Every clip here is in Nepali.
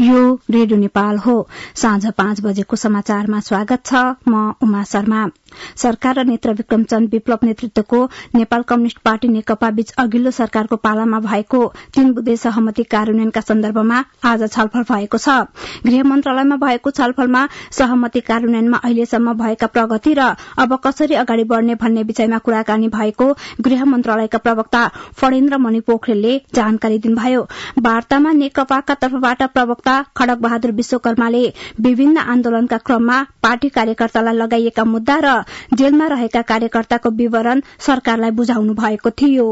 यो रेडियो नेपाल हो। साँझ 5 बजेको समाचारमा स्वागत छ। म उमा शर्मा। सरकार र नेत्र विक्रमचन्द विप्लव नेतृत्वको नेपाल कम्युनिष्ट पार्टी नेकपा बीच अघिल्लो सरकारको पालामा भएको 3 बुँदे सहमति कार्यान्वयनका सन्दर्भमा आज छलफल भएको छ। गृह मन्त्रालयमा भएको छलफलमा सहमति कार्यान्वयनमा अहिलेसम्म भएका प्रगति र अब कसरी अगाडि बढ़ने भन्ने विषयमा कुराकानी भएको गृह मन्त्रालयका प्रवक्ता फणेन्द्र मणि पोखरेलले जानकारी दिनुभयो। वार्तामा नेकपाका तर्फबाट प्रवक्ता खड्ग बहादुर विश्वकर्माले विभिन्न आन्दोलनका क्रममा पार्टी कार्यकर्तालाई लगाइएका मुद्दा र जेलमा रहेका कार्यकर्ताको विवरण सरकारलाई बुझाउनु भएको थियो।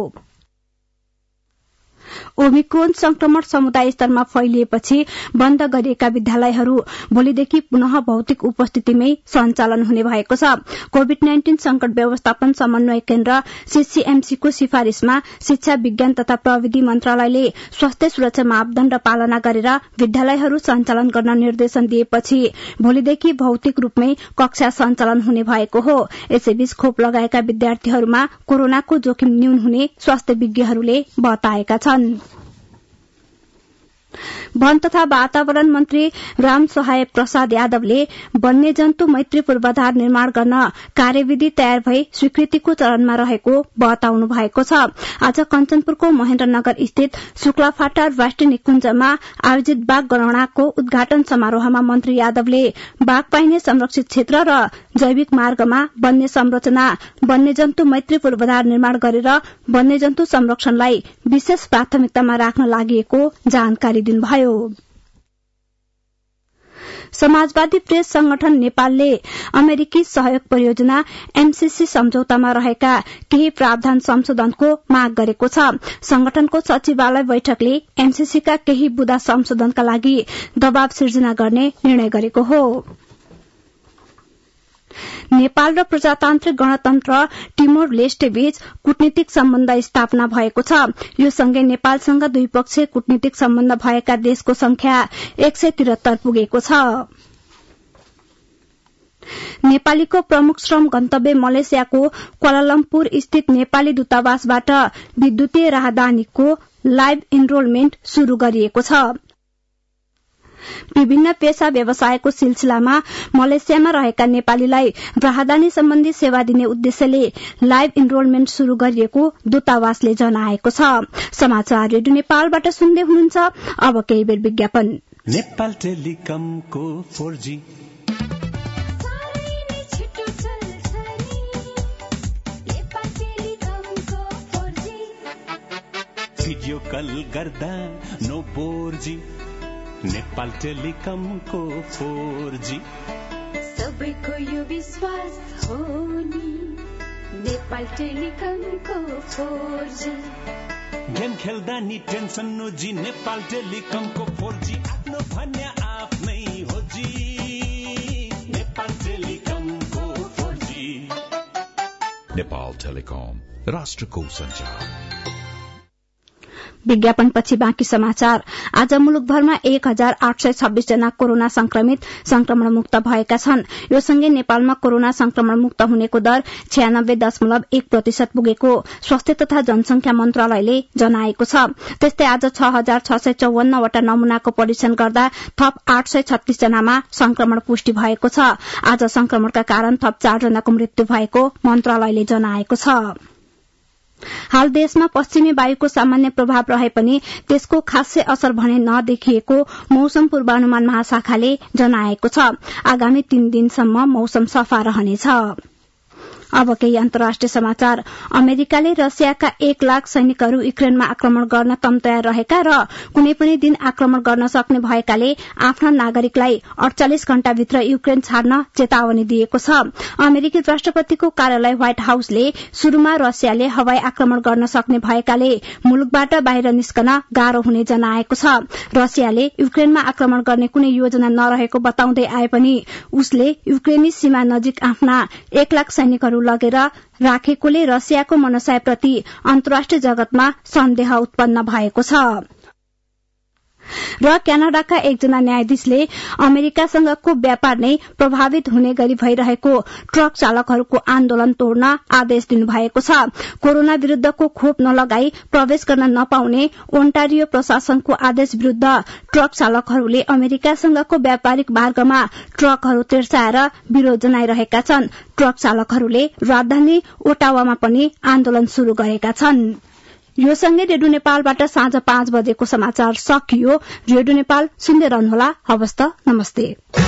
ओमिक्रोन संक्रमण समुदाय स्तरमा फैलिएपछि बन्द गरिएका विद्यालयहरू भोलिदेखि पुनः भौतिक उपस्थितिमै सञ्चालन हुने भएको छ। कोभिड-19 संकट व्यवस्थापन समन्वय केन्द्र सीसीएमसीको सिफारिशमा शिक्षा विज्ञान तथा प्रविधि मन्त्रालयले स्वास्थ्य सुरक्षा मापदण्ड पालना गरेर विद्यालयहरू सञ्चालन गर्न निर्देशन दिएपछि भोलिदेखि भौतिक रूपमै कक्षा सञ्चालन हुने भएको हो। यसैबीच खोप लगाएका विद्यार्थीहरूमा कोरोनाको जोखिम न्यून हुने स्वास्थ्य विज्ञहरूले बताएका छन्। वन तथा वातावरण मन्त्री राम सहाय प्रसाद यादवले वन्यजन्तु मैत्री पूर्वाधार निर्माण गर्न कार्यविधि तयार भई स्वीकृतिको चरणमा रहेको बताउनु भएको छ। आज कञ्चनपुरको महेन्द्रनगर स्थित शुक्लाफाटा राष्ट्रिय निकुञ्जमा आयोजित बाघ गणनाको उद्घाटन समारोहमा मन्त्री यादवले बाघ पाइने संरक्षित क्षेत्र र जैविक मार्गमा वन्य संरचना वन्यजन्तु मैत्री पूर्वाधार निर्माण गरेर वन्यजन्तु संरक्षणलाई विशेष प्राथमिकतामा राख्न लागि जानकारी दिनुभयो। समाजवादी प्रेस संगठन नेपालले अमेरिकी सहयोग परियोजना एमसीसी सम्झौतामा रहेका केही प्रावधान संशोधनको माग गरेको छ। संगठनको सचिवालय बैठकले एमसीसीका केही बुँदा संशोधनका लागि दबाव सिर्जना गर्ने निर्णय गरेको हो। नेपाल र प्रजातान्त्रिक गणतन्त्र टिमोर लेस्टे बीच कूटनीतिक सम्बन्ध स्थापना भएको छ। यो सँगै नेपालसँग द्विपक्षीय कूटनीतिक सम्बन्ध भएका देशको संख्या 173 पुगेको छ। नेपालीको प्रमुख श्रम गन्तव्य मलेसियाको क्वालालम्पुर स्थित नेपाली दूतावासबाट विद्युतीय राहदानीको लाइभ इनरोलमेन्ट शुरू गरिएको छ। विभिन्न पेशा व्यवसायको सिलसिलामा मलेसियामा रहेका नेपालीलाई राहदानी सम्बन्धी सेवा दिने उद्देश्यले लाइभ इनरोलमेन्ट शुरू गरिएको दूतावासले जनाएको छ। समाचार रेडियो नेपालबाट सुन्दै हुनुहुन्छ। अब केही बेर विज्ञापन। नेपाल टेलिकमको 4G भिडियो कल गर्दा नो बोर्जी नेपाल टेलिकमको 4G सबैको यो विश्वास हो नि नेपाल टेलिकमको 4G गेम खेल्दा नि टेन्सन नोजी नेपाल टेलिकमको 4G आफ्नो भन्या आफ्नै हो जी नेपाल टेलिकमको 4G। नेपाल टेलिकम राष्ट्रको सञ्चार। विज्ञापनपछि बाँकी समाचार। आज मुलुकभरमा 1826 जना कोरोना संक्रमित संक्रमण मुक्त भएका छन्। यो सँगै नेपालमा कोरोना संक्रमण मुक्त हुनेको दर 96.1% पुगेको स्वास्थ्य तथा जनसंख्या मन्त्रालयले जनाएको छ। त्यस्तै आज 6654 वटा नमूनाको परीक्षण गर्दा थप 836 जनामा संक्रमण पुष्टि भएको छ। आज संक्रमणका कारण थप 4 जनाको मृत्यु भएको मन्त्रालयले जनाएको छ। हाल देशमा पश्चिमी वायुको सामान्य प्रभाव रहे पनि त्यसको खासै असर भने नदेखिएको मौसम पूर्वानुमान महाशाखाले जनाएको छ। आगामी 3 दिनसम्म मौसम सफा रहनेछ। अब केही अन्तर्राष्ट्रिय समाचार। अमेरिकाले रसियाका 1 लाख सैनिकहरू युक्रेनमा आक्रमण गर्न तम्तयार रहेका र कुनै पनि दिन आक्रमण गर्न सक्ने भएकाले आफ्ना नागरिकलाई 48 घण्टाभित्र युक्रेन छाड्न चेतावनी दिएको छ। अमेरिकी राष्ट्रपतिको कार्यालय व्हाइट हाउसले शुरूमा रसियाले हवाई आक्रमण गर्न सक्ने भएकाले मुलुकबाट बाहिर निस्कन गाह्रो हुने जनाएको छ। रसियाले युक्रेनमा आक्रमण गर्ने कुनै योजना नरहेको बताउँदै आए पनि उसले युक्रेनी सीमा नजिक आफ्ना 1 लाख सैनिकहरू लगेर राखेकोले रसियाको मनसायप्रति अन्तर्राष्ट्रिय जगतमा सन्देह उत्पन्न भएको छ। र क्यानाडाका एकजना न्यायाधीशले अमेरिकासँगको व्यापार नै प्रभावित हुने गरी भइरहेको ट्रक चालकहरूको आन्दोलन तोड्न आदेश दिनुभएको छ। कोरोना विरूद्धको खोप नलगाई प्रवेश गर्न नपाउने ओन्टारियो प्रशासनको आदेश विरूद्ध ट्रक चालकहरूले अमेरिकासँगको व्यापारिक मार्गमा ट्रकहरू तिर्साएर विरोध जनाइरहेका छन्। ट्रक चालकहरूले राजधानी ओटावामा पनि आन्दोलन शुरू गरेका छन्। यो सँगै रेडियो नेपालबाट साँझ 5 बजेको समाचार सकियो। रेडियो नेपाल सुन्दै रहनुहोला। हवस् त, नमस्ते।